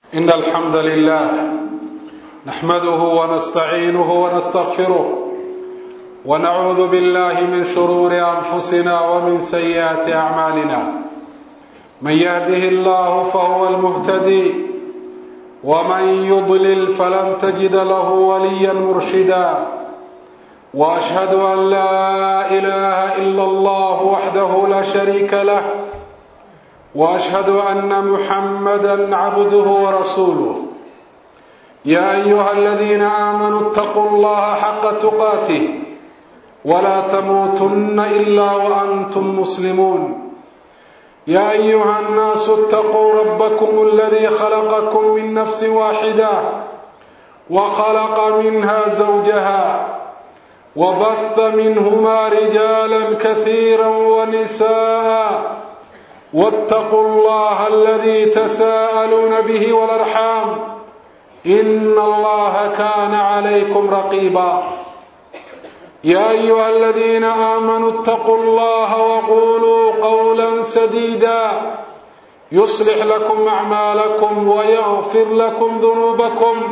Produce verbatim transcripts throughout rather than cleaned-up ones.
إن الحمد لله نحمده ونستعينه ونستغفره ونعوذ بالله من شرور أنفسنا ومن سيئات أعمالنا. من يهده الله فهو المهتدي ومن يضلل فلن تجد له وليا مرشدا. وأشهد أن لا إله إلا الله وحده لا شريك له وأشهد أن محمدا عبده ورسوله. يا أيها الذين آمنوا اتقوا الله حق تقاته ولا تموتن إلا وأنتم مسلمون. يا أيها الناس اتقوا ربكم الذي خلقكم من نفس واحدة وخلق منها زوجها وبث منهما رجالا كثيرا ونساء واتقوا الله الذي تساءلون به والأرحام إن الله كان عليكم رقيبا. يا أيها الذين آمنوا اتقوا الله وقولوا قولا سديدا يصلح لكم أعمالكم ويغفر لكم ذنوبكم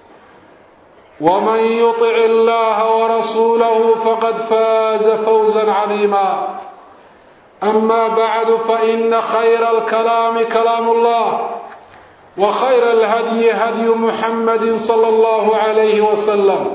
ومن يطع الله ورسوله فقد فاز فوزا عظيما. أما بعد فإن خير الكلام كلام الله وخير الهدي هدي محمد صلى الله عليه وسلم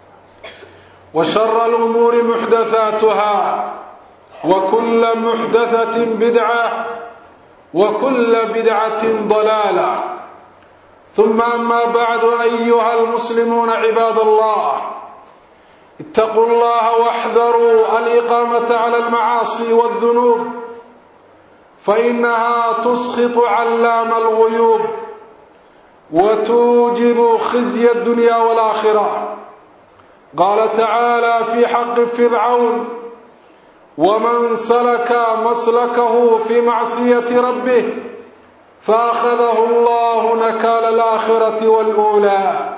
وشر الأمور محدثاتها وكل محدثة بدعة وكل بدعة ضلالة. ثم أما بعد أيها المسلمون عباد الله، اتقوا الله واحذروا الإقامة على المعاصي والذنوب فإنها تسخط علام الغيوب وتوجب خزي الدنيا والآخرة. قال تعالى في حق فرعون: ومن سلك مسلكه في معصية ربه فأخذه الله نكال الآخرة والأولى.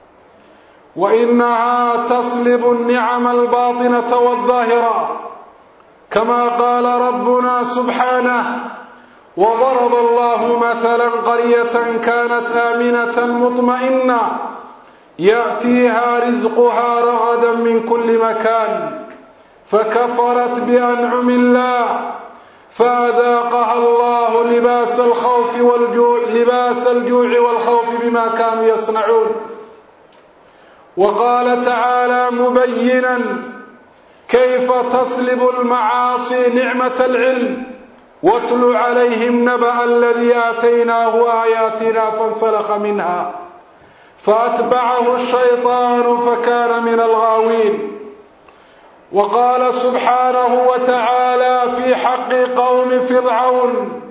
وإنها تسلب النعم الباطنة والظاهرة كما قال ربنا سبحانه: وضرب الله مثلا قرية كانت آمنة مطمئنة يأتيها رزقها رغدا من كل مكان فكفرت بأنعم الله فأذاقها الله لباس الخوف والجوع لباس الجوع والخوف بما كانوا يصنعون. وقال تعالى مبينا كيف تسلب المعاصي نعمة العلم: واتل عليهم نبأ الذي آتيناه آياتنا فانسلخ منها فأتبعه الشيطان فكان من الغاوين. وقال سبحانه وتعالى في حق قوم فرعون: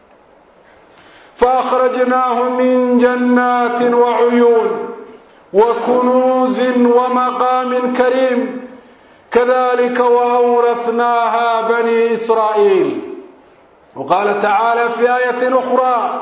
فأخرجناهم من جنات وعيون وكنوز ومقام كريم كذلك وأورثناها بني إسرائيل. وقال تعالى في آية أخرى: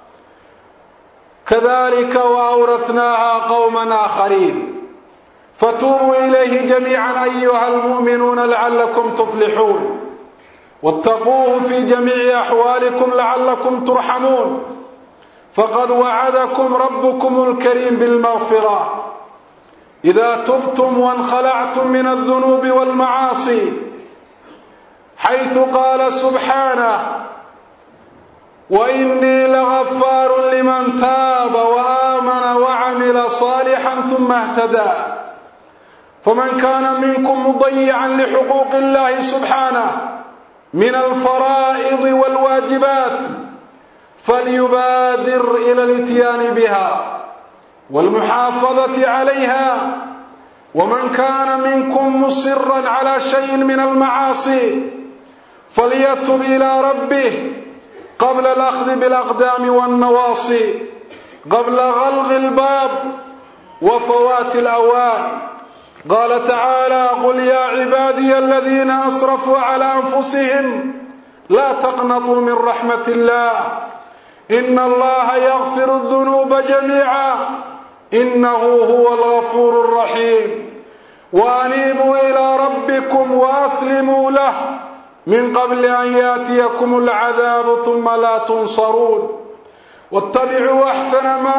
كذلك وأورثناها قوما آخرين. فتوبوا إليه جميعا أيها المؤمنون لعلكم تفلحون واتقوه في جميع أحوالكم لعلكم ترحمون. فقد وعدكم ربكم الكريم بالمغفرة إذا تبتم وانخلعتم من الذنوب والمعاصي، حيث قال سبحانه: وإني لغفار لمن تاب وآمن وعمل صالحا ثم اهتدى. فمن كان منكم مضيعا لحقوق الله سبحانه من الفرائض والواجبات فليبادر إلى الاتيان بها والمحافظة عليها. ومن كان منكم مصرا على شيء من المعاصي فليتب إلى ربه قبل الأخذ بالأقدام والنواصي، قبل غلق الباب وفوات الأوان. قال تعالى: قل يا عبادي الذين أسرفوا على أنفسهم لا تقنطوا من رحمة الله إن الله يغفر الذنوب جميعا إنه هو الغفور الرحيم. وأنيبوا إلى ربكم وأسلموا له من قبل أن يأتيكم العذاب ثم لا تنصرون. واتبعوا أحسن ما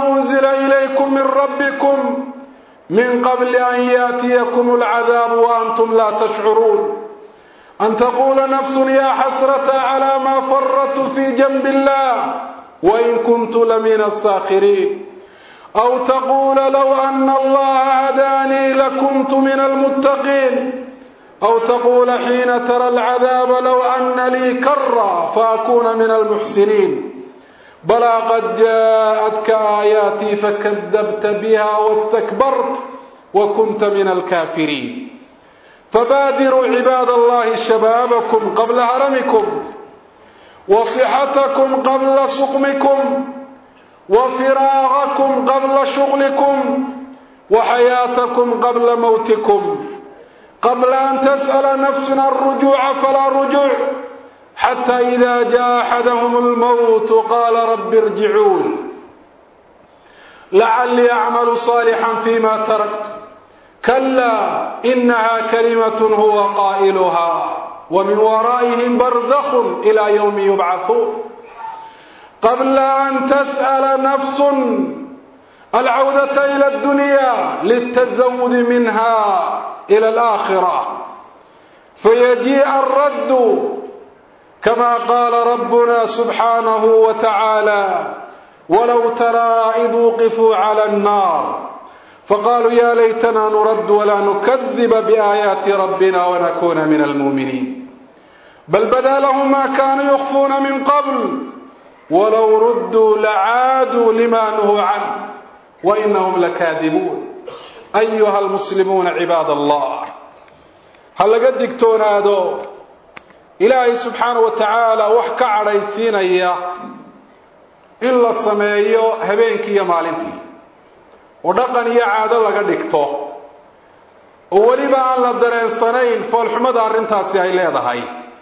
ربكم من قبل أن يأتيكم العذاب وأنتم لا تشعرون أن تقول نفس يا حسرة على ما فرطت في جنب الله وإن كنت لمن الساخرين أو تقول لو أن الله هداني لكنت من المتقين أو تقول حين ترى العذاب لو أن لي كرة فأكون من المحسنين بلى قد جاءتك آياتي فكذبت بها واستكبرت وكنت من الكافرين فبادروا عباد الله شبابكم قبل هرمكم وصحتكم قبل سقمكم وفراغكم قبل شغلكم وحياتكم قبل موتكم قبل أن تسأل نفسنا الرجوع فلا رجوع حتى إذا جاء أحدهم الموت قال رب ارجعون لعلي أعمل صالحا فيما تركت كلا إنها كلمة هو قائلها ومن ورائهم برزخ إلى يوم يبعثون قبل أن تسأل نفس العودة إلى الدنيا للتزود منها إلى الآخرة فيجيء الرد كما قال ربنا سبحانه وتعالى ولو ترى إذ وقفوا على النار فقالوا يا ليتنا نرد ولا نكذب بآيات ربنا ونكون من المؤمنين بل بدا لهم ما كانوا يخفون من قبل ولو ردوا لعادوا لما نهوا عنه وإنهم لكاذبون أيها المسلمون عباد الله هل لقد دكتونادو إلهي سبحانه وتعالى وحكى عريسين إياه إلا السمايو هبينك يا مالنتي ودقن يا عادة لقد دكتو ولبا أن لدرين صنين فالحمد أرنتاسي أي ليدهي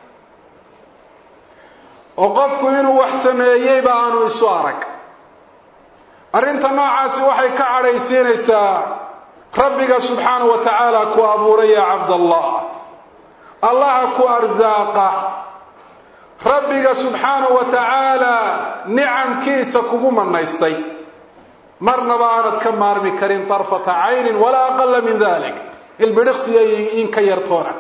وقفكو إنو وحسمايي بانو إسوارك أرنت نوعاسي وحي كعريسين إيسا ربك سبحانه وتعالى كو أبوري يا عبد الله الله كو أرزاقه ربك سبحانه وتعالى نعم كيس كوما نيستي مرنا بانت كمار بكريم طرفة عين ولا أقل من ذلك البرخسي إن كيرتونا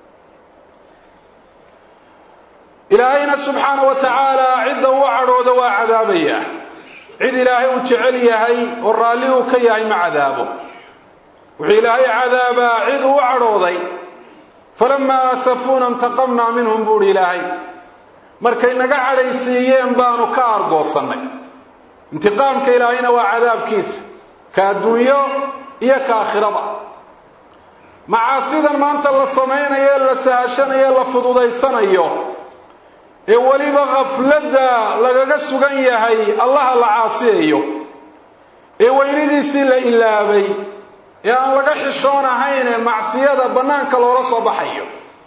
إلهينا سبحانه وتعالى عده وعرود وعذابيه عد إلهي وجعليه والراليه كيهي مع عذابه وحي إلهي عذابا عد وعروضي فلما أسفونا انتقمنا منهم بور إلهي markay naga calaysiiyeen baanu ka argoosanay intiqaamka ilaahayna waa cadaabkiisa ka adduunyo iyo ka aakhirada macaasidan maanta la sameeyo la saashanayo la fududaysanayo ee waliba qaflada lagaga sugan yahay Allah la caasiyo ee weynidiisii la ilaabay ee aan laga xishoonahayn macsiyada banaanka loola soo baxayo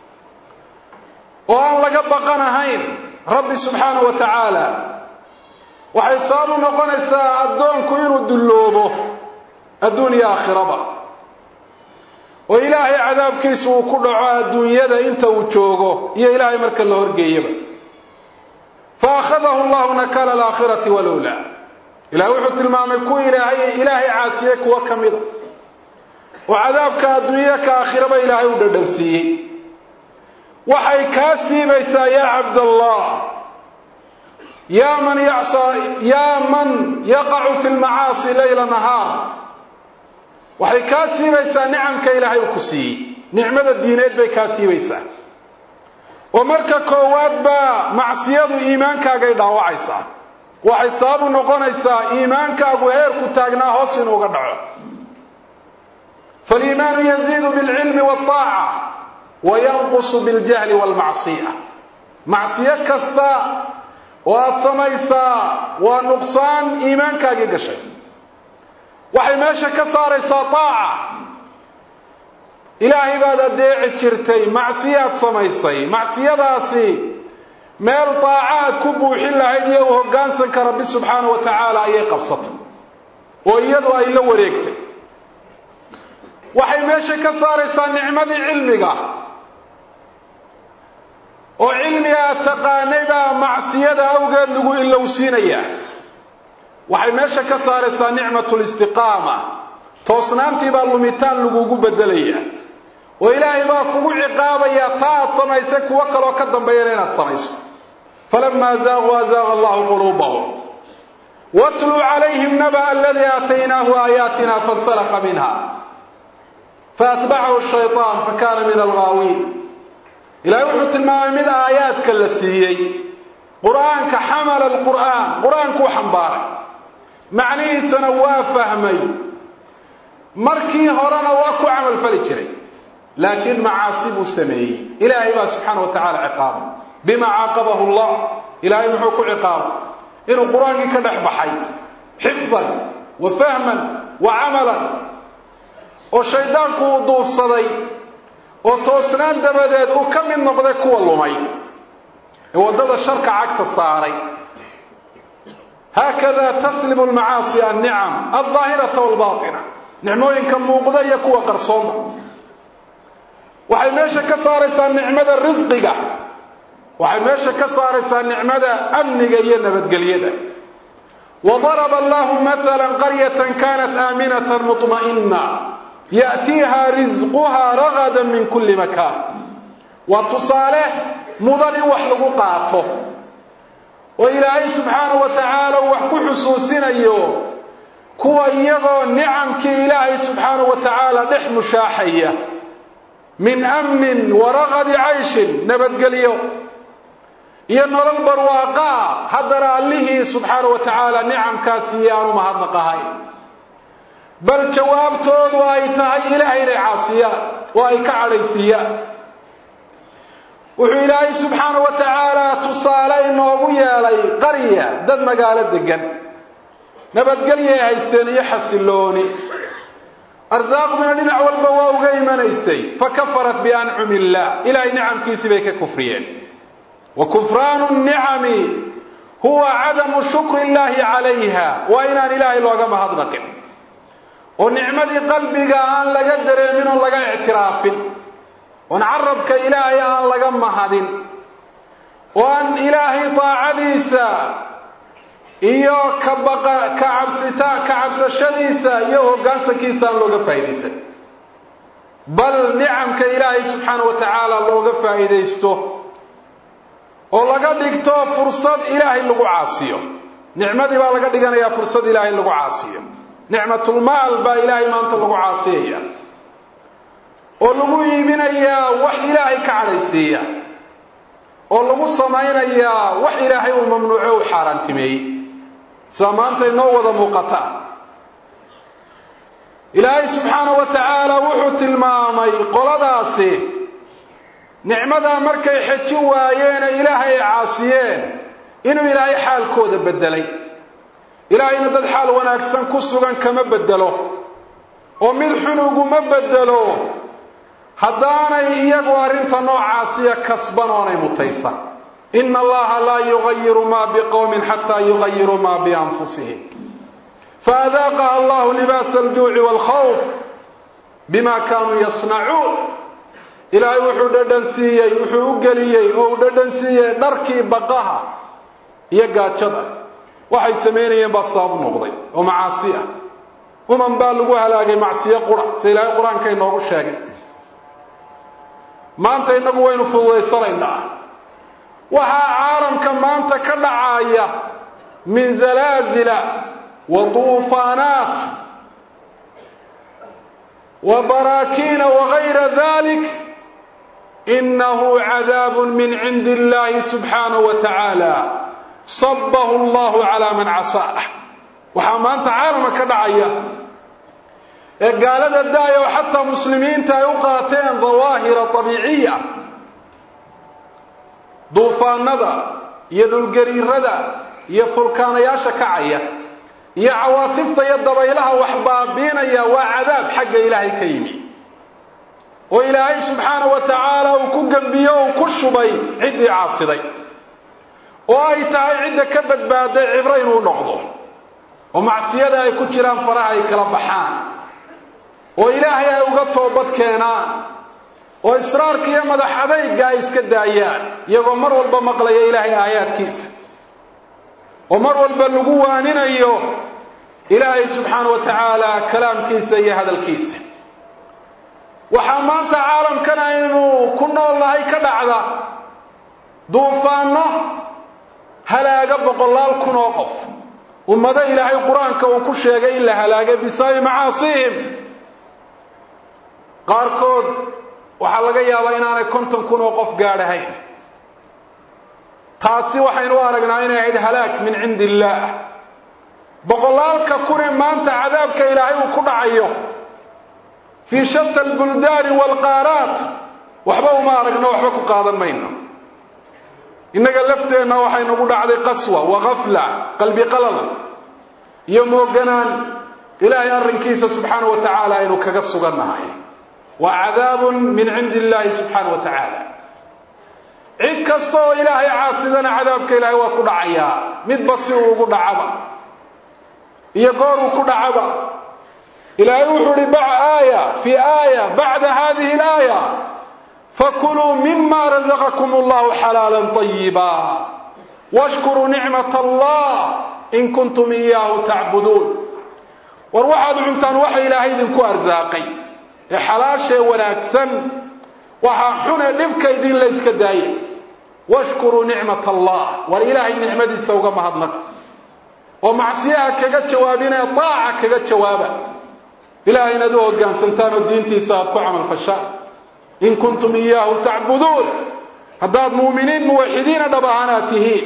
وأن لقى بقناهين ربي سبحانه وتعالى وحيصابوا نقنسا الدون كوينو الدلوبه الدنيا آخرة وإلهي عذاب كيسو كل عاد الدنيا دا انت وجوغو يا إلهي مركا الله رقيبا فأخذه الله نكال الآخرة والأولى إلهي وحد المامي كو إلهي إلهي عاسيك وكمدا وعذابك الدنيا كآخرة إلهي ودردسيه waxay ka siibaysaa ya abdallah ya man ya'sa ya man yaqa'u fil ma'asi layla nahar waxay ka siibaysaa ni'amka ilaahay ku siiyay nicmada diineed bay ka siibaysaa oo marka koowaad ba macsiyadu iimaankaaga dhaawacaysa waxay sabab u noqonaysaa iimaankaagu heer ku taagnaa hoos inuu uga dhaco fal iimaanu yaziidu bil ilmi wat taa'a وينقص بالجهل والمعصية معصية كستا واتسميسا ونقصان إيمانك قشي وحي ماشا كساريسا طاعة إلهي بعد ديع تشرتي معصية سميسي معصية داسي ميل طاعات كبو حل هيديه وهقانسا كربي سبحانه وتعالى أي قبصت وإيادو أي لو ريكتي وحي ماشا كساريسا نعمة علمك وعلمها تقانيبا معصية أوغاد لغو إلا وسينيا waxay meesha ka saaraysaa nicmatul istiqaama toosnaantii baa lumitaan lagugu bedelaya oo ilaahay baa kugu ciqaabaya taad samaysay kuwa kaloo ka dambeeyana inaad samayso falamma zaagu azaaga allahu quluubahum watlu calayhim naba alladii aataynaahu aayaatina fansalakha minha faatbacahu shaytaan fakana min alghaawiin ilaahay wuxuu tilmaamay mid aayaadka la siiyey qur-aanka xamala alqur'aan qur-aankuu xambaaray macnihiisana waa fahmay markii horena waa ku camal fali jiray laakiin macaasi buu sameeyey ilaahay baa subxaana wa tacaala ciqaabay bima caaqabahu allah ilaahay muxuu ku ciqaabay inuu qur-aankii ka dhex baxay xifdan wa fahman wa camalan oo shaydaanku uu duufsaday oo toosnaan dabadeed uu ka mid noqday kuwa lumay ee waddada sharka cagta saaray haakada taslibu almacaasi annicam aldaahirata waalbaatina nicmooyinka muuqda iyo kuwa qarsoonba waxay meesha ka saaraysaa nicmada risqiga waxay meesha ka saaraysaa nicmada amniga iyo nabadgelyada wadaraba allahu mathalan qaryatan kanat aaminatan mutma'inna ya'tiiha rizquha ragadan min kulli makaan waa tusaale mudan in wax lagu qaato oo ilaahay subxaanahu wa tacaala wax ku xusuusinayo kuwa iyagoo nicamkii ilaahay subxaanahu wa tacaala dhex mushaaxaya min amnin wa ragadi cayshin nabadgelyo iyo nolol barwaaqaa haddana allihii subxaanahu wa tacaala nicamkaasiiyo aanu mahadnaqahay bal jawaabtoodu ay tahay ilaahay inay caasiyaan oo ay ka cadhaysiiyaan wuxuu ilaahay subxaanahu wa tacaala tusaale inoogu yeelay qarya dad magaalo degan nabadgelyo ay haysteen iyo xasilooni arsaaqduna dhinac walba waa uga imanaysay fakafarat biancumi illah ilaahay nicamkiisii bay ka kufriyeen wa kufraanu nnicami huwa cadamu shukri illaahi calayha waa inaan ilaahay looga mahadnaqin oo nicmadii qalbiga aan laga dareemin oo laga ictiraafin oon carabka ilaahay aan laga mahadin oo aan ilaahay taacadiisa iyo ka baqa ka cabsita ka cabsashadiisa iyo hoggaansankiisa aan looga faa'iidaysan bal nicamka ilaahay subxaanahu wa tacaala looga faa'iidaysto oo laga dhigto fursad ilaahay lagu caasiyo nicmadii baa laga dhiganayaa fursad ilaahay lagu caasiyo nicmatul maal baa ilaahay maanta lagu caasiyaya oo lagu iibinayaa wax ilaahay ka cadhaysiiya oo lagu samaynayaa wax ilaahay uu mamnuuco u xaaraantimeeyey sida maanta inoo wada muuqata ilaahay subxaanahu wa tacaala wuxuu tilmaamay qoladaasi nicmadaa markay xejin waayeene ilaahay ay caasiyeen inuu ilaahay xaalkooda bedelay ilaahayna dad xaal wanaagsan ku sugan kama bedelo oo mid xun uguma bedelo haddaanay iyagu arrinta noocaasiya kasban oonay mutaysan ina allaha laa yugayiru maa biqowmin xataa yugayiruu maa bianfusihim faadaaqaha allahu libaasa aljuuci waalkhawf bima kaanuu yasnacuun ilaahay wuxuu dhadhan siiyey wuxuu u geliyey oo uu dhadhan siiyey dharkii baqaha iyo gaajada waxay samaynayeen baa sabab noqday oo macaasi ah uman baa lagu halaagay macsiyo qura sida ilaahay qur-aanka inoogu sheegay maanta inagu waynu fududaysanaynaa waxaa caalamka maanta ka dhacaya min zalaazila wa tuufaanaat wa baraakiina wagayra dalik inahu cadaabun min cindi illahi subxaanahu wa tacaala sabahu allahu calaa man casaah waxaa maanta caalamka ka dhacaya ee gaalada daaya oo xataa muslimiinta ay u qaateen dawaahira abiiciya duufaanada iyo dhulgariirada iyo fulkaanayaasha kacaya iyo cawaasifta iyo dabaylaha wax baabiinaya waa cadaab xagga ilaahay ka yimi oo ilaahay subxaanahu wa tacaala uu ku gembiyo uu ku shubay ciddii caasiday oo ay tahay cidda ka badbaaday cibro inuu noqdo oo macsiyada ay ku jiraan faraha ay kala baxaan oo ilaahay ay uga toobad keenaan oo israarka iyo madax adayga ay iska daayaan iyagoo mar walba maqlaya ilaahay aayaadkiisa ومر والبلغوانين أيو إلهي سبحانه وتعالى كلام كيسة هذا الكيسة وحمان تعالم كان إنه كنا الله كدعنا دوفانه هلا قبق الله الكون وقف وماذا إلهي القرآن كون كشيء إلا هلا بسبب معاصيهم قاركود وحلقة يا الله إننا كنتم كون وقف قاعدين تاسي وحين وارجنا إن عيد هلاك من عند الله بقولالك كون ما أنت عذابك إلهي وكل عيو في شتى البلدان والقارات وحبوا ما رجنا وحبكوا قاضي مينا إنك لفتنا وحين نقول عليه قسوة وغفلة قلبي قلل يوم وجنان إلهي الرنكيس سبحانه وتعالى إنه كقصوا النهاية وعذاب من عند الله سبحانه وتعالى عيد كستو إلهي عاصدنا عذابك إلهي وكل عيا مد بصير وكل عبا يقول وكل عبا إلهي وحري بع آية في آية بعد هذه الآية فكلوا مما رزقكم الله حلالا طيبا واشكروا نعمة الله إن كنتم إياه تعبدون وروحوا عنتان وحي إلهي ذنكو أرزاقي حلال شيء ولا أكسن وحاحنا لبك إذن ليس كداية واشكروا نعمة الله والإلهي نعمة سوق مهضنك ومعصيها كقد جوابنا طاعة كقد جوابا إلهي ندوه قان سنتان الدين تيسابكو عمل فشاء إن كنتم إياه تعبدون هداد مؤمنين موحدين دبهاناته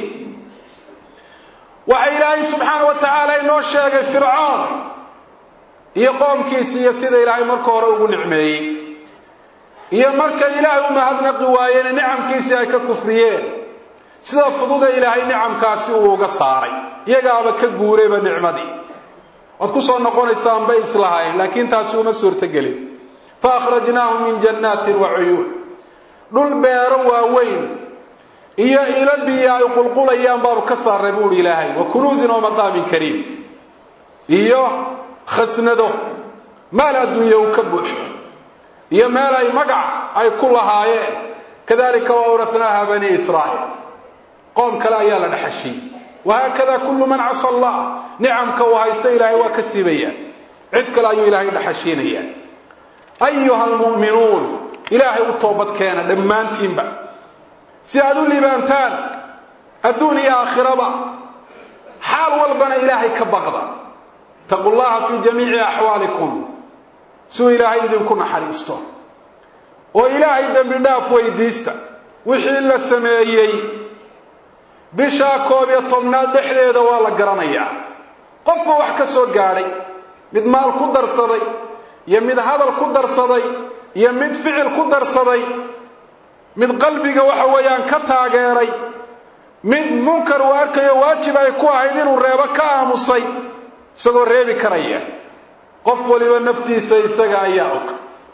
وحي إلهي سبحانه وتعالى إنه الشيخ فرعون يقوم كيسي يسيد إلهي مركو روغو نعمي يا مركا إلهي وما هدنا قوايين نعم كيسي أيكا كفريين سيدا فضود إلهي نعم كاسي وقصاري يقابا كقوري بنعمدي وتكسر نقول إسلام بيس لهاي لكن تاسو مسور تقلي فأخرجناهم من جنات وعيون دول بيروا وين إيا إلى بيا يقول قول أيام باب كسر ربول إلهي وكنوز ومقام كريم إيا خسنده ما لا الدنيا وكبح إيا ما لا يمقع أي كلها هاي كذلك وأورثناها بني إسرائيل قوم كلا يالا نحشي وهكذا كل من عصى الله نعم كوهايست إلهي وكسيبيا عدك لا إلهي نحشينيا أيها المؤمنون إلهي التوبة كان لمان تنبع سيادوا اللبانتان الدنيا آخرة حال والبنا إلهي كبغضا تقول الله في جميع أحوالكم سو إلهي إذن كنا حريستو وإلهي إذن بداف ويديستا وحيل السمائيي bisha koob iyo tobnaad dhexdeeda waa la garanayaa qofba wax ka soo gaaray mid maal ku darsaday iyo mid hadal ku darsaday iyo mid ficil ku darsaday mid qalbiga waxa weeyaan ka taageeray mid munkar u arkayo waajib ay ku ahayd inuu reebo ka aamusay isagoo reebi karaya qof waliba naftiisa isaga ayaa og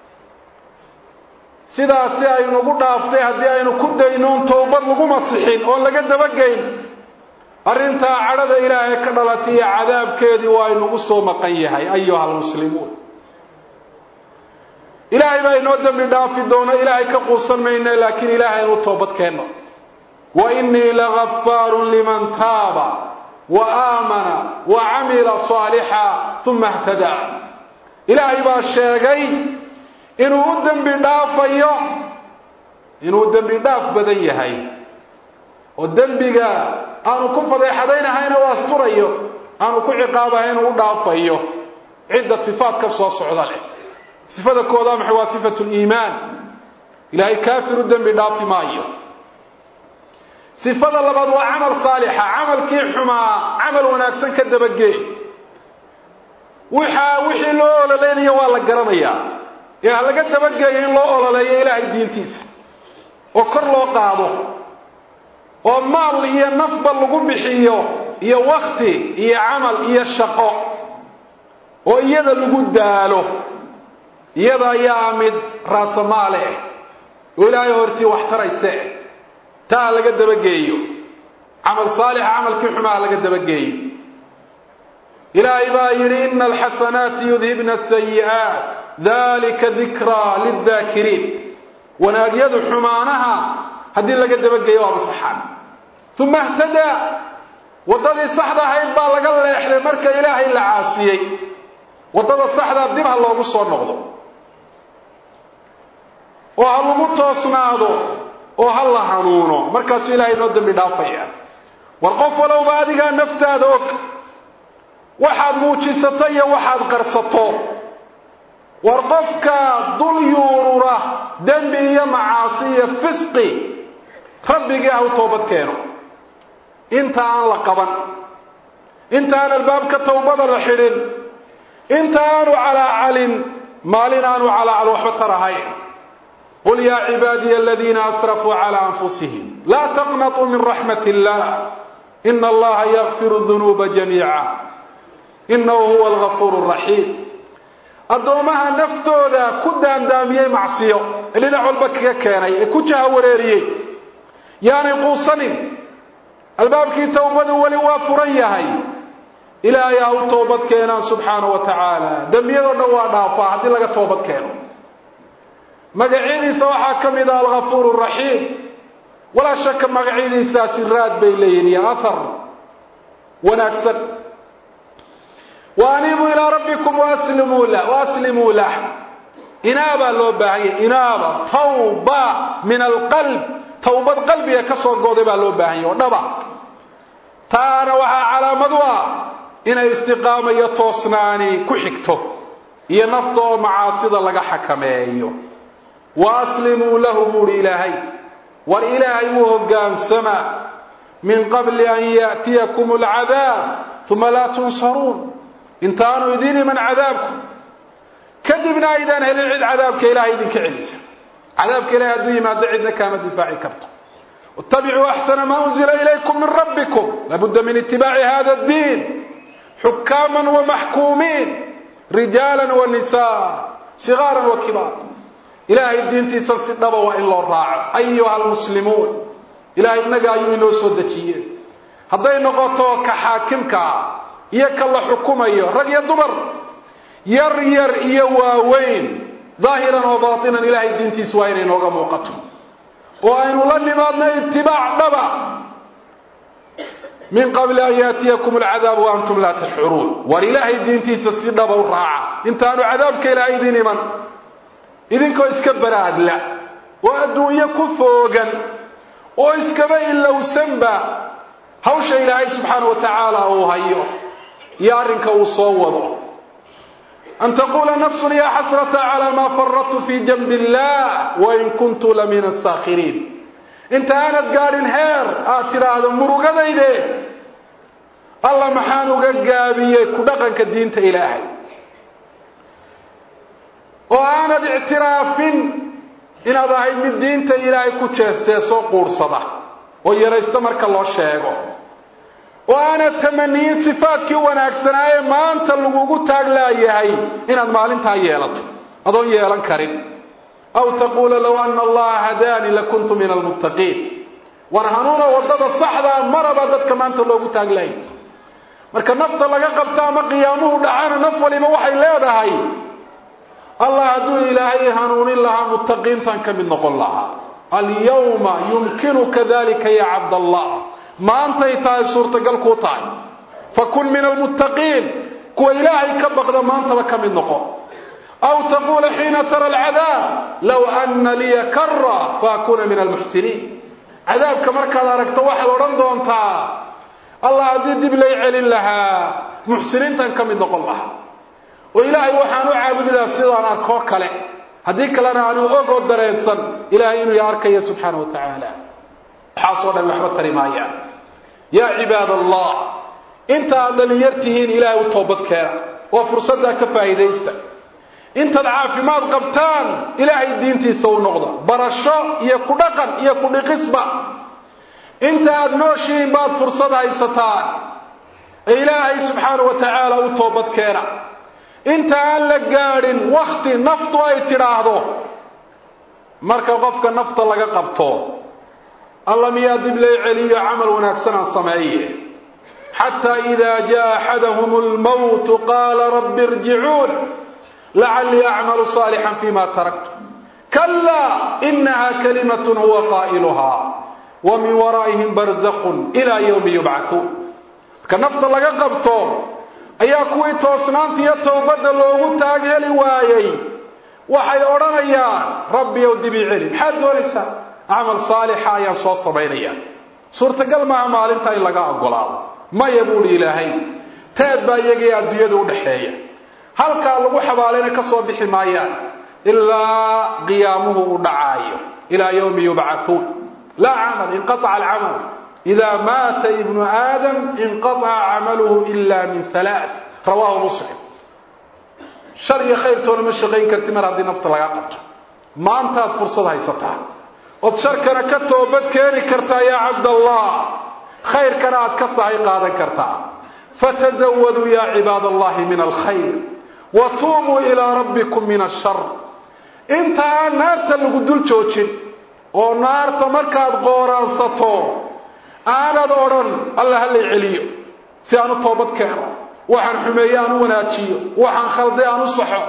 sidaasi ay nagu dhaaftay hadii aynu ku daynoon toobad lagu masixin oo laga dabagayn arinta cadada ilaahay ka dhalatay cadaabkeedii waa inagu soo maqan yahay ayuha almuslimuun ilaahay baa inoo dambi dhaafi doona ilaahay ka quusan meeyna laakiin ilaahay inuu toobad keeno wa inni laghaffarun liman taaba wa aamana wa amila salihan thumma ihtada ilaahay baa sheegay inuu dambi dhaafayo inuu dambi dhaaf badan yahay oo dambiga aanu ku fadeexadaynahayn oo asturayo aanu ku ciqaabahayn oo dhaafayo cid sifaat ka soo socda leh sifada kooda maxay waa sifatu iimaan ilaahay kaafiru dambi dhaafi maayo sifada labaad waa amal saalix amalkii xumaa amal wanaagsan ka dabagee waxa wixii loo ololeynayo waa la garanayaa يا laga dabageeyo in loo ololayo ilaahay diintiisa oo kor loo qaado oo maal iyo nafba lagu bixiyo iyo waqti iyo amal iyo shaqo oo iyada lagu daalo iyada ayaa mid raasamaale oo ilaahay hortii wax tarayse taa laga dabageeyo amal saalix amalkii xumaa laga dabageeyo ilaahay baa yiri innal hasanati yudhibna as-sayyi'at ذلك ذكرى للذاكرين وناقيد حمانها هذه لقد دبقى يوم صحان ثم اهتدى wadadii saxda ahayd baa laga leexday marka ilaahay la caasiyay wadada saxda dib ha loogu soo noqdo oo ha lagu toosnaado oo ha la hanuuno markaas ilaahay noo dambi dhaafaya war qof walowba adiga naftaada og waxaad muujisatay iyo waxaad qarsato war qofka dul yuurura dambi iyo macaasi iyo fisqi rabbigii ha u toobad keeno inta aan la qaban inta aan albaabka tawbada la xidhin inta aanu calaacalin maalin aanu calaacal waxba tarahayn قل يا عبادي الذين أسرفوا على أنفسهم لا تقنطوا من رحمة الله إن الله يغفر الذنوب جميعا إنه هو الغفور الرحيم أدومها نفتو ذا كدام دامية معصية اللي نعو البكية كاني كجها وريري يعني قوصني الباب كي توبة ولوافرية هاي إلى يا توبة كينا سبحانه وتعالى دمية ونوانا فهدي لك توبة كينا magaciisa waxa kamid ah al-Ghafuur ar-Rahiim wala shaka magaciisa sirraad bay leeyihiin athar wanaagsan wa anibu ila rabbikum waslimu la waslimu la inaba loo baahay inaba tawba min al-qalb tawbad qalbiga ka soo gooday baa loo baahay oo dhaba taana waxa calaamad u ah inay istiqaama iyo toosnaani ku xigto iyo nafto macaasida laga xakameeyo واسلموا له بور إلهي والإلهي وهقام سما من قبل أن يأتيكم العذاب ثم لا تنصرون انتانوا يديني من عذابكم كذبنا إذا هل العد عذابك إلهي ذنك عيسى عذابك إلهي أدوي ما دعينا كامل دفاعي كبت واتبعوا أحسن ما أنزل إليكم من ربكم لابد من اتباع هذا الدين حكاما ومحكومين رجالا ونساء صغارا وكبار إلهي الدين تيسلسل نبا وإلا الراعب أيها المسلمون إلهي النقا يمينو سودتي هذا نقطة كحاكمك إياك الله حكومة رقيا الدبر ير ير إيواوين ظاهرا وباطنا إلهي الدين تيسوين نوغا موقته وأن لنمادنا اتباع نبا من قبل أن يأتيكم العذاب وأنتم لا تشعرون ولإلهي الدين تيسلسل نبا والراعب انتانوا عذابك إلهي دين من idinkoo iska baraadla oo adduunyo ku foogan oo iskaba ilowsanba hawsha ilaahay subxaanahu wa tacaala uu hayo iyo arrinka uu soo wado an taquula nafsun yaa xasrata calaa maa faradtu fii janbi illaah wain kuntu la min asaakhiriin inta aanad gaadhin heer aad tidhaahdo murugadayde alla maxaan uga gaabiyey ku dhaqanka diinta ilaahay oo aanad ictiraafin inaad ahayd mid diinta ilaahay ku jeesteesoo quursada oo yaraysta marka loo sheego oo aanad tamaniyin sifaadkii wanaagsanaaye maanta lagugu taaglaayahay inaad maalintaa yeelato adoon yeelan karin aw taquula low ana allaha hadaani lakuntu min almuttaqiin war hanuuna waddada saxdaa maraba dadka maanta loogu taaglaayay marka nafta laga qabta ama qiyaamuhu dhacana naf waliba waxay leedahay الله أدو إلهي هنون لها متقين تنكمل نقول لها اليوم يمكنك ذلك يا عبد الله ما أنت يتاي سورة قلقوتاي فكن من المتقين كو إلهي كبقنا ما أنت بكمل نقول أو تقول حين ترى العذاب لو أن لي كرة فأكون من المحسنين عذاب كمركز ركت واحد ورمضو أنت الله أدي بلي علي لها محسنين تنكمل نقول لها وإلهي وحانو عابد إلى الصدار أركوك له هذيك لنا أنو أقود دريسا إلهي إنو ياركي سبحانه وتعالى حاصونا المحبة رمايا يا عباد الله انت أدليرتهين إلهي وطوبتك وفرصتها كفايدة إستا انت العافي ماذ قبتان إلهي الدين تيسو النقضة برشاء يكو دقن يكو قسمة انت أدنوشين بعد فرصتها إستان إلهي سبحانه وتعالى وطوبتك inta aan la gaarin waqti naftu ay tiraahdo marka qofka nafta laga qabto Allah miyaa dib lay celiyo amal wanaagsan aan sameeyay hatta idha jaa ahaduhum al-maut qala rabbi irji'un la'alli a'malu salihan fima taraktu kalla innaha kalimatun huwa qailuha wa min wara'ihim barzakhun ila yawmi yub'athun ka nafta laga qabto ayaa kuwii toosnaanta iyo tawbada loogu taag heli waayay waxay oranayaan rabbi yow dibi celi maxaad doonaysaa amal saalix ayaa soo sameynaya suurtagal ma maalinta in laga ogolaado ma yabuul ilaahay taad baa iyaga adduunyada u dhaxeeya halka lagu xabaaleyna ka soo bixi maayaan ilaa qiyaamuhu u dhacaayo ila yawmi yub'athun la amal inqata'a al-amal idha mata ibnu adam inqata'a 'amaluhu illa min thalath rawahu muslim shar iyo khayr toona ma shaqeyn karti mar hadii nafta laga qabto maantaad fursad haysataa oo sharkana ka toobad keeni kartaa ya abdallah khayrkana aad ka sahay qaadan kartaa fatazawwadu ya ibadallah min alkhayr wa tuubu ila rabbikum min ash-shar inta naarta lagu dul joojin oo naarta markaad qooraansato aanad oran allah hal celiyo si aanu toobad keeno waxaan xumeeyaan wanaajiyo waxaan khalday aan u saxo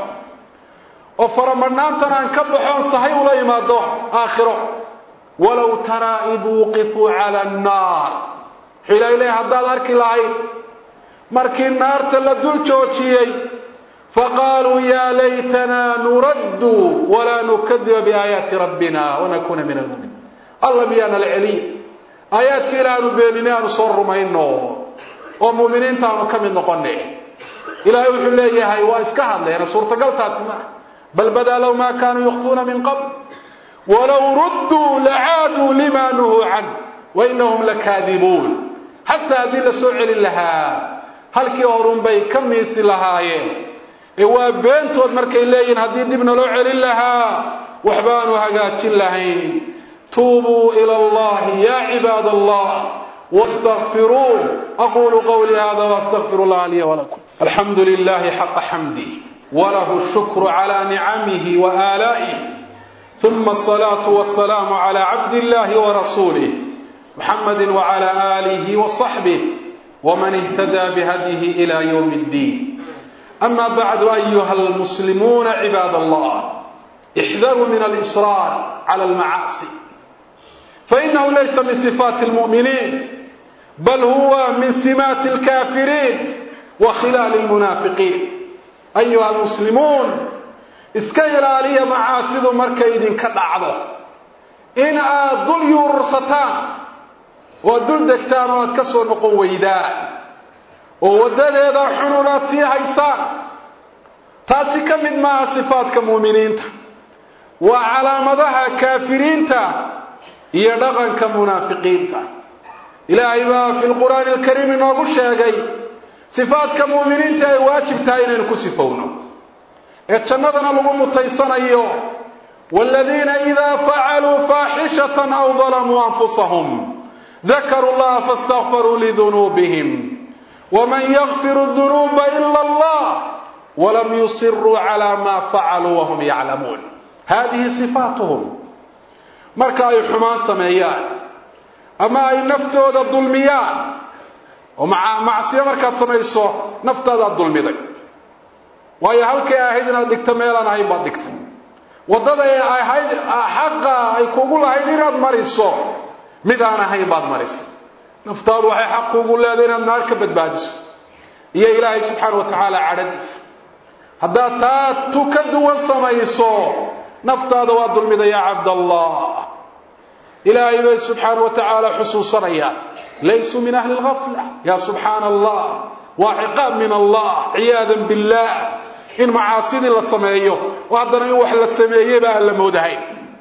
oo faramanaantan aan ka baxoon sahay ula imaado aakhiro walaw tara iduqifu ala an-nar hilayle haddaad arki lahayd markii naarta la dul joojiyay faqaaluu ya laytana nuraddu wala nukaddiba biaayaati rabbina wanakuna min almu'minin allah biyana al-ali aayaadka ilaanu beeninaanu soo rumayno oo muuminiinta aanu ka mid noqonay ilaahay wuxuu leeyahay waa iska hadlayna suurtagaltaasi ma bal badalaw ma kaanu yakhfuna min qabl walaw ruddu la'adu lima nuhu an wa innahum lakadibun hatta hadii soo celin lahaa halkii horun bay ka miisi lahaayeen ee waa beentood markay leeyihiin hadii dibna loo celin lahaa waxbaanu hagaajin lahayn tuubu ila allah ya ibadallah واستغفروه أقول قولي هذا واستغفر الله لي ولكم الحمد لله حق حمده وله الشكر على نعمه وآلائه ثم الصلاة والسلام على عبد الله ورسوله محمد وعلى آله وصحبه ومن اهتدى بهديه إلى يوم الدين أما بعد أيها المسلمون عباد الله احذروا من الإصرار على المعاصي فإنه ليس من صفات المؤمنين بل هو من سمات الكافرين وخلال المنافقين أيها المسلمون اسكيل علي معاصد مركيد كدعضه إن أدل يرستان ودل دكتان وكسر نقويدان وودل إذا حلولات سيحيسان تاسك من مع صفات كمؤمنين وعلى مدها كافرين يدغن كمنافقين إلهي ما في القرآن الكريم نوغو شيغاي صفات كمؤمنين تاي واجب تاي إنن كسفونو اتشنادنا لغو متيسانيو والذين إذا فعلوا فاحشة أو ظلموا أنفسهم ذكروا الله فاستغفروا لذنوبهم ومن يغفر الذنوب إلا الله ولم يصروا على ما فعلوا وهم يعلمون هذه صفاتهم marka ay xumaan sameeyaan ama ay naftooda dulmiyaan oo macsiyo markaad sameeyso naftaada dulmiday waayo halkay ahayd inaad dhigto meelan ahayn baad dhigtay wadada ay ahayd xaqa ay kugu lahayd inaad mariso mid aan ahayn baad marisay naftaadu waxay xaq kugu leedahay inaad naar ka badbaadiso iyo ilaahay subxaanahu wa ta'ala cadadiisa haddaa taa tu ka duwan samayso naftaada waa dulmida ya abdallah ilaahay subhanahu wa ta'ala xusuusanaya laysu min ahli al-ghafla ya subhanallah wa iqab min allah iyadan billah in macaasidi la sameeyo wadana in wax la sameeyay baa la moodahay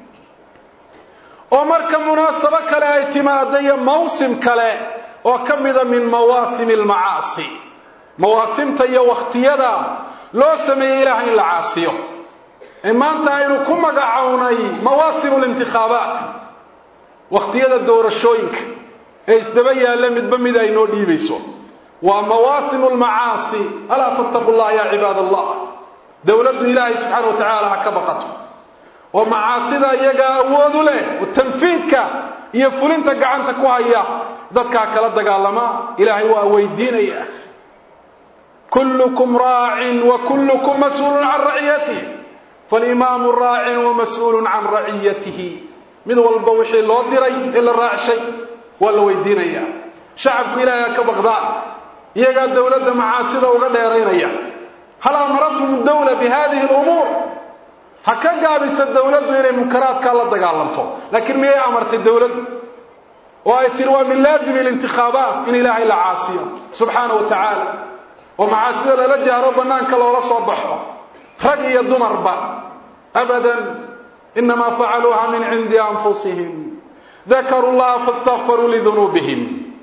oo marka munaasaba kale ay timaadaya mawsim kale oo kamida min mawasim al-maasi mawaasimta iyo waqtiyada loo sameeyay ilaahay la caasiyo maanta aynu ku magacawnay mawaasim al-intikhabat waqtiyada doorashooyinka ee isdaba yaala midba mid ay noo dhiibayso waa mawaasim al-maasi ala fattaqullah ya ibadallah dawladdu ilaahay subhanahu wa ta'ala ka baqato oo macaasida iyaga awood u leh oo tanfiidka iyo fulinta gacanta ku haya dadka kala dagaalama ilaahay waa weydiinaya kullukum raa'in wa kullukum mas'uulun 'an ra'iyatihi فالإمام راع ومسؤول عن رعيته من والبوحي لو ديري إلا راع شيء ولا ويدينيا شعبك إلهي كبغداد iyaga dawladda macaasida uga dheeraynaya hal amaratuhum dawla bihadihi al-umur haka gaabisa dawladdu inay munkaraadka la dagaalanto laakiin miyay amartay dawladdu oo ay tiri waa min laazim al-intikhabat in ilaahay la caasiyo subhanahu wa ta'ala oo macaasida la jahro banaanka loola soo baxo rag iyo dumarba abadan inma fa'aluha min 'indi anfusihim ذكروا الله فاستغفروا لذنوبهم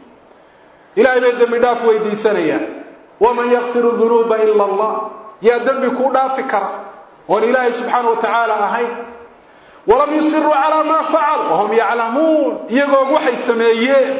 إلهي بيدم داف ويديسانيا ومن يغفر الذنوب إلا الله يا دم كودا فكر والإله سبحانه وتعالى أهي ولم يصروا على ما فعل وهم يعلمون يقول وحي سميين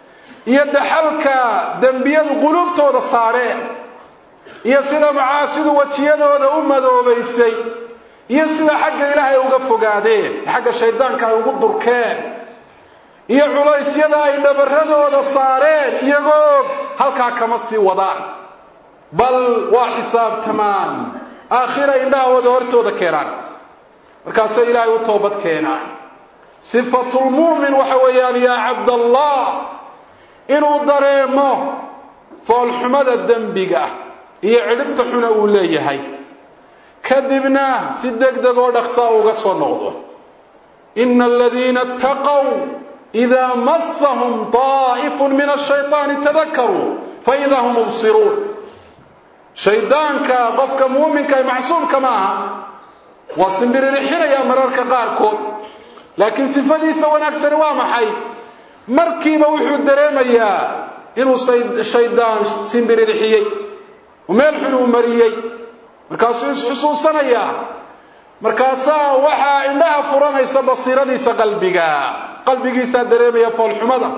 يدحلك دنبيا قلوب تود الصارين يسيد معاسد وتيده وده أمده وبيسي يسيد حق إلهي وقفوا قادين حق الشيطان كان يقدر كان iyo culaysyada ay dhabaradooda saareen iyagoo halka kama sii wadaan bal waa xisaab tamaan aakhira indhahooda hortooda keenaan markaas ilaahay u toobad keenaan sifatul mu'min waxa weeyaan ya abdallah inuu dareemo foolxumada dambiga iyo cidhibta xuna uu leeyahay kadibna si degdeg oo dhaqso uga soo noqdo innal ladina taqaw إذا مسهم طائف من الشيطان تذكروا فإذا هم مبصرون شيطانك قفك مؤمنك معصوم كماها واستنبر الحين يا مرارك قاركود لكن صفدي سوى أكثر وامحي مركب وحو الدريمية إنه الشيطان سنبر الحيي وملحن مريي مركاسو حصوصنا إياه مركاسا وحا إنها فرانيسا بصيرانيسا قلبك qalbigiisa dareemaya foolxumada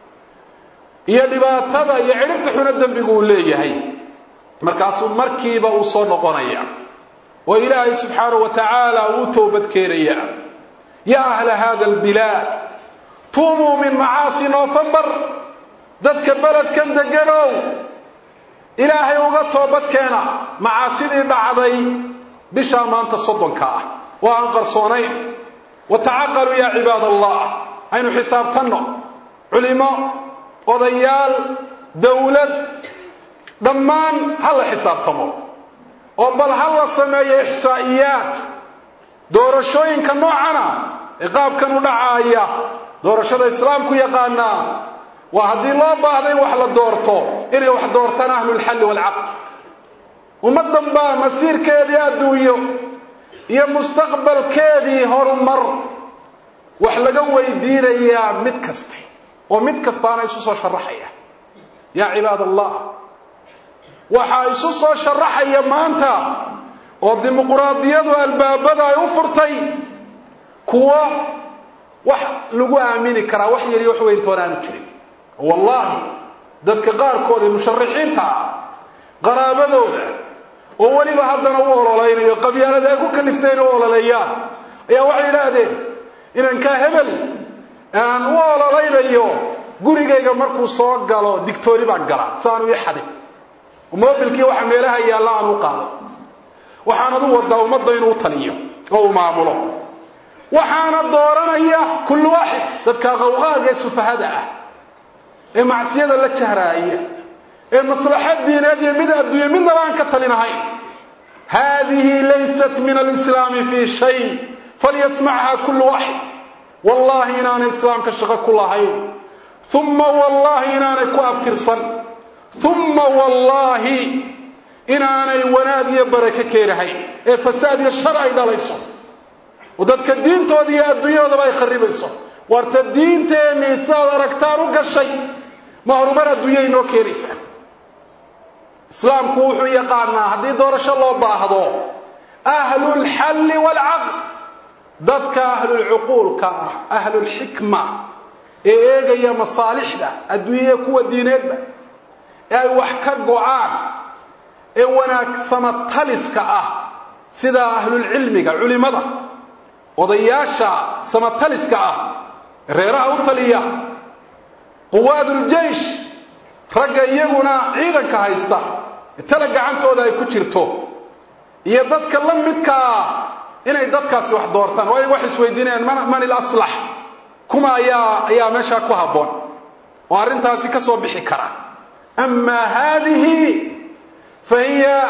iyo dhibaatada iyo ciribta xuna dambigu uu leeyahay markaas markiiba uu soo noqonaya oo ilaahay subhanahu wa ta'ala uu toobad keenaya ya ahla hada albilad tuubu min maasi november dadka baladkan deganow ilaahay uga toobad keena macaasidii dhacday bisha maanta soddonka ah waa aan qarsoonayn وتعقلوا يا عباد الله أين حساب تنو علماء وضيال دولة ضمان هل حساب تنو وبل هل سمي إحصائيات دور الشوين كنوعنا إقاب كانوا دعاية دور الشوين الإسلام كو يقانا وهدي الله بعضي وحل الدورتو إني وحد دورتنا أهل الحل والعقل ومدن با مسير كيدي أدويو يا مستقبل كادي هرمر وحلقا ويدينيا مid kaste oo mid kastaana isu soo sharaxaya ya cibaad allah waxa isu soo sharaxaya maanta oo dimuqraadiyadu albaabada ay u furtay kuwa wax lagu aamini kara wax yari wax weyn toonaan jirin wallahi dadka qaar kood ee musharaxiinta qaraabadooda oo waliba haddana u ololeynayo qabyaalada ay ku kalifteen oo ololeeyaan ayaa waxay yiraahdeen inaan ka hebel aan u ololeynayo gurigayga markuu soo galo dictori baan galaa saan u xadin mobilkii waxa meelaha yaala aan u qaado waxaan adu wadaa ummadda inuu taliyo oo u maamulo waxaana dooranaya kull waaxid dadka qowqaaga sufahada ah ee macsiyada la jahraaya ee maslaxad diineed iyo mid adduunyo midna aan ka talinahay هذه ليست من الإسلام في شيء فليسمعها كل واحد والله إن أنا إسلام كشغل كل هاي ثم والله إن أنا كأبترصن ثم والله إن أنا ونادي بركة كيرهاي فساد الشرع إذا ليس وذلك الدين تودي الدنيا وذا يخرب يسوع وارت الدين تاني سال ركتارو كشيء ما هو مرة الدنيا إنه كيرسان إسلام كوحو يقارنا هذه دور الله باهضو أهل الحل والعقل ذاتك أهل العقول كأهل الحكمة إيجا يا مصالح ده الدنيا كوة دينات ده أي وحكا قعان أي وناك سمتلس كأه سيدا أهل العلم كعلم ده وضياشا سمتلس كأه ريرا أوتليا قواد الجيش ragga iyaguna ciidanka haysta talaga gacantooda ay ku jirto iyo dadka la midka inay dadkaas wax doortaan way wax isweydiinayaan man il aslah kuma ayaa ayaa meesha ku haboon oo arintaasi ka soo bixi kara أما هذه فهي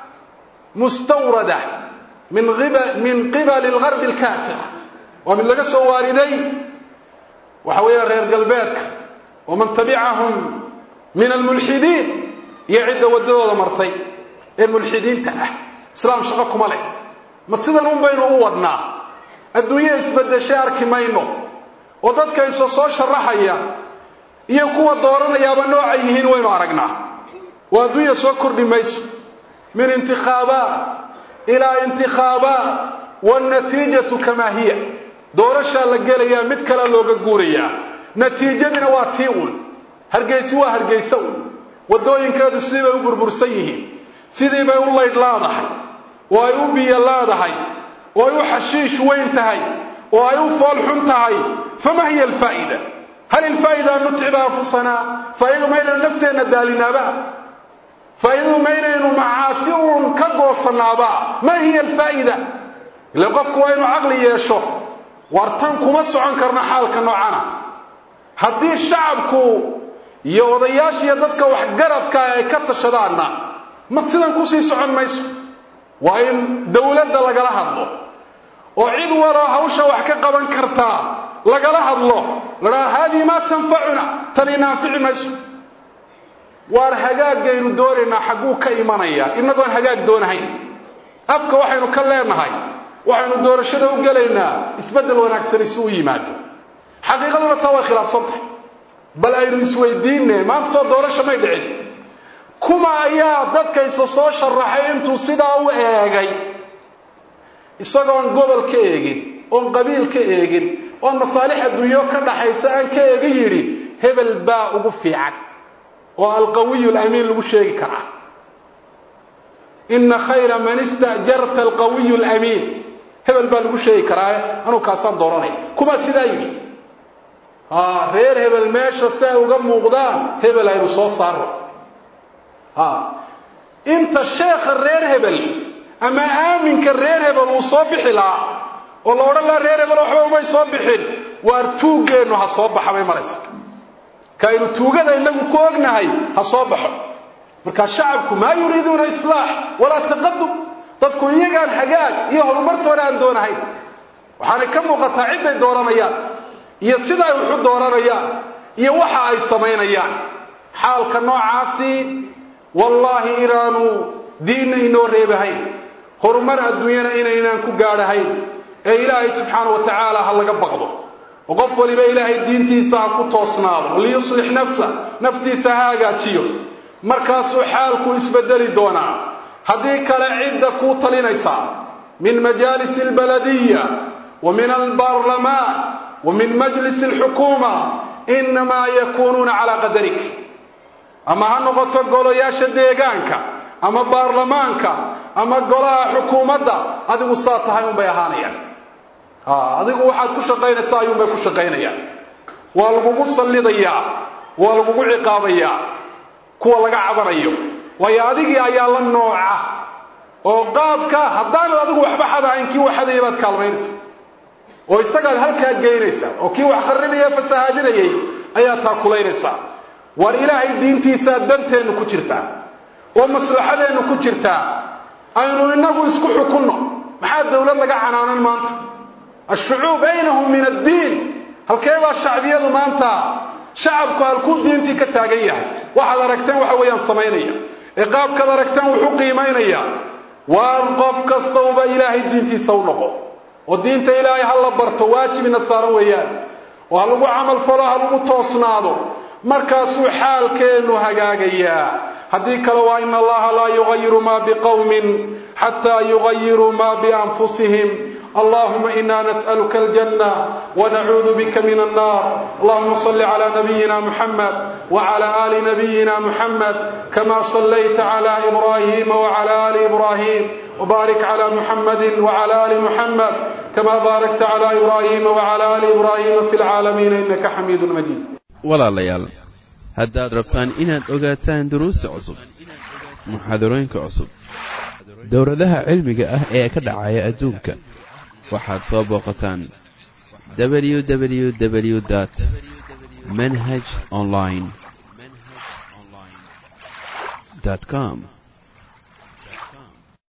مستوردة من قبل من قبل الغرب الكافر ومن لقى والدي وحويا غير قلبك ومن تبعهم من الملحدين يعد ودوه مرتين الملحدين تأه سلام شقكم عليه ما سيدا نون بينه أودنا الدنيا يسبد شارك ماينو ودادك يسوسو شرحيا يقوى الدوران يابا نوعيهين وينو عرقنا والدنيا سوكر بميسو من انتخابات إلى انتخابات والنتيجة كما هي دورشا لقاليا متكلا لوغا قوريا نتيجتنا واتيول هرقيسي وهرقيسول ودوين كادو سيدي وبربرسيه سيدي باي الله يدلاضحي وأيو بي اللادحي وأيو حشيش وينتهي وأيو فالحنتهي فما هي الفائدة؟ هل الفائدة أن نتعب أنفسنا؟ فإذا مينا نفتنا الدالنا بقى فإذا مينا معاسر كقوصنا بقى ما هي الفائدة؟ لو قفك وينو عقلي يشو وارتنكو مسو عن كرنا حالك نوعنا هدي الشعبكو يوضياش يددك وحقربك كتشدانا ما سيدان كوسي سعون ميسو وإن دولة لقلها الله وعيد وراء هوشة وحكا قبان كرتا لقلها الله لقلها هذه ما تنفعنا تني نافع ميسو وار حقاق جينو دورنا حقوك إيمانيا إنكوان حقاق دونهين أفكا وحينو كلينهاي وحينو دور شده وقلينا اسبدل ونكسر سوي ماده حقيقة ولا توا خلاف سطح بل أينو يسوي الدين ما تصور دورش ما يدعي كما أيها ضدك يسوسو شرحي انتو صدا وإيغي إساقون قبل كإيغين on qabiilka eegin on masaalix adduunyo ka dhaxaysa aan ka eegayiri hebel baa ugu fiican oo alqawiy alamin lagu sheegi karaa inna khayra man istajarta alqawiy alamin hebel baa lagu sheegi karaa anu kaasan dooranay kuma sidaa yiri ah reer hebel meesha saa uga muuqda hebel ay soo saaro ah inta sheekh reer hebel ama aaminka reer hebel uu soo bixi laa oo la oran la reer hebel waxba uma soo bixin waar tuugeenu ha soo baxay maraysa kaynu tuugada inagu ku ognahay ha soo baxo marka shacabku ma yuriiduna islaax wala taqaddum dadku iyaga hagaag iyo horumartoona aan doonahay waxaana ka muuqata cid ay dooranayaan iyo sida ay wuxuu dooranayaan iyo waxa ay sameynayaan xaalka noocaasi wallahi iraanu diin inoo reebahay horumar adduunyada inaynan ku gaadhahay ee ilaahay subhanahu wa ta'ala ha laga baqdo وقف ولبا إلهي دينتيسا كتوسناض وليصلح نفسه نفتيسا هاقاتيو مركاسو حالكو اسبدلي دونا هذيك لعدة كوطلينيسا من مجالس البلدية ومن البرلمان ومن مجلس الحكومة إنما يكونون على قدرك أما هنغطو قولوا يا شديقانك أما برلمانك أما قولها حكومة هذه وصاتها يوم بيهانيا ها adigu waxaad ku shaqeynaysaa ayuu bay ku shaqeynayaan waa lagu salidayaa waa lagu ciqaabayaa kuwa laga cabanayo way adigii ayaa la nooca oo qaabka hadaan adigu waxba xadaan kii waxaday baad kaalmeynaysa oo isaga halka geynaysa oo kii wax qarribaya fasahaadinayay ayaa taa kuleynaysa war ilaahay diintiisa danteenu ku jirta oo maslaxadeenu ku jirta aynu inagu isku xukunno maxaa dawlad laga canaanan maanta الشعوب بينهم من الدين هل كيف الشعبية مانتا شعبك هالكون دينتي كتاقية واحد ركتين وحويا صمينية إقاب كذا ركتين وحقي مينية وارقف كستوب إلهي دينتي سونه والدينت إلهي هل برتواتي من السارويات وهلقوا عمل فلا هلقوا توصناده مركز حال كينو هقاقية هديك لو إن الله لا يغير ما بقوم حتى يغيروا ما بأنفسهم اللهم إنا نسألك الجنة ونعوذ بك من النار اللهم صل على نبينا محمد وعلى آل نبينا محمد كما صليت على إبراهيم وعلى آل إبراهيم وبارك على محمد وعلى آل محمد كما باركت على إبراهيم وعلى آل إبراهيم في العالمين إنك حميد مجيد ولا ليال هداد ربطان إناد أغاتان دروس عصب محاضرين كعصب دور لها علمك أه كدعاية أدومك waxaad soo booqataan w w w dot manhaj online dot com